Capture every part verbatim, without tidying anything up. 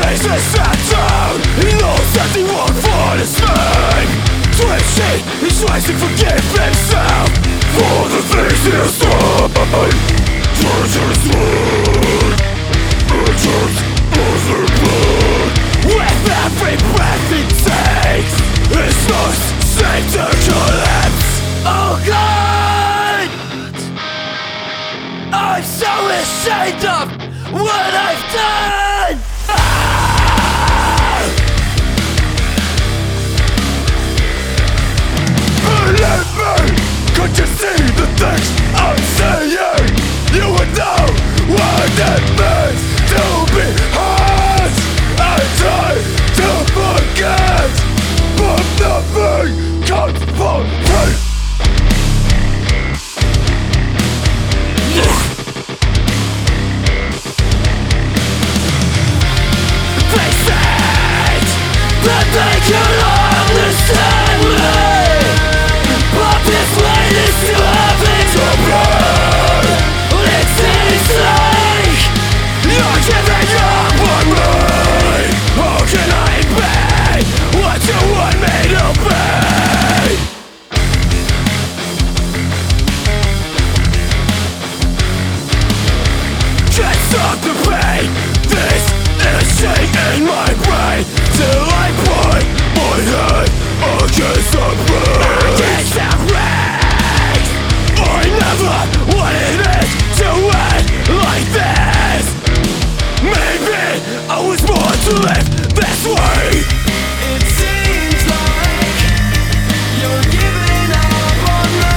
faces sat down. He knows that he won't fall asleep. Twitching, he tries to forgive himself for the things he has done. Torture's wound, tortures of the blood. With every breath he takes, his lungs seem to collapse. Oh God, I'm so ashamed of what I've done. Ah! Believe me, could you see the things I'm saying? You would know what it means to be hurt. I try to forget, but nothing comes from me. They said that they could understand me, but this way is still having to burn. It seems like you're giving up on me. How can I be what you want me to be? Can't stop the pain. This itching in my brain till I put my head against the rain. Against the rain. I never wanted it to end like this. Maybe I was born to live this way. It seems like you're giving up on me.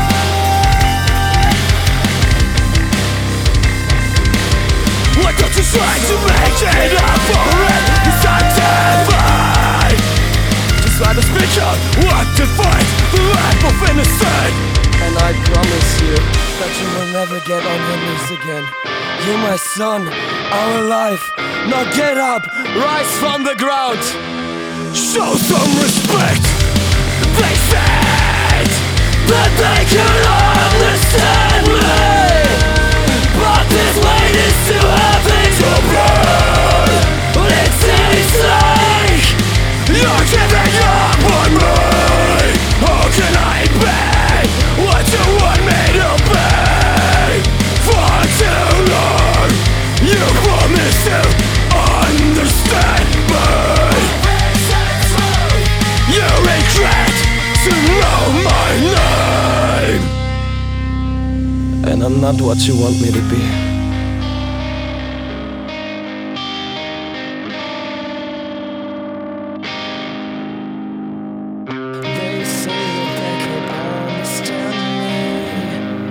Why don't you try to make it up for it? It's not terrified. Just try to speak out what to fight the life of innocent. And I promise you that you will never get on your knees again. You're my son, our life. Now get up, rise from the ground. Show some respect. They said that they could understand me, but this weight is too heavy to burn. But it seems like you're giving up on me. How can I be what you want me to be? For too long you promised to understand me. You regret to know my name. And I'm not what you want me to be. They say that they could understand me.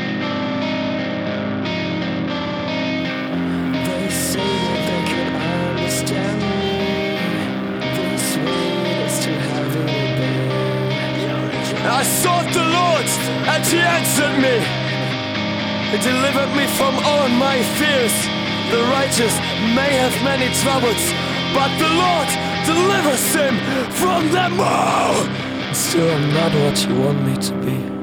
They say that they could understand me. This weight is too heavy to bear. I sought the Lord and He answered me. He delivered me from all my fears. The righteous may have many troubles, but the Lord delivers him from them all. Still, I'm not what you want me to be.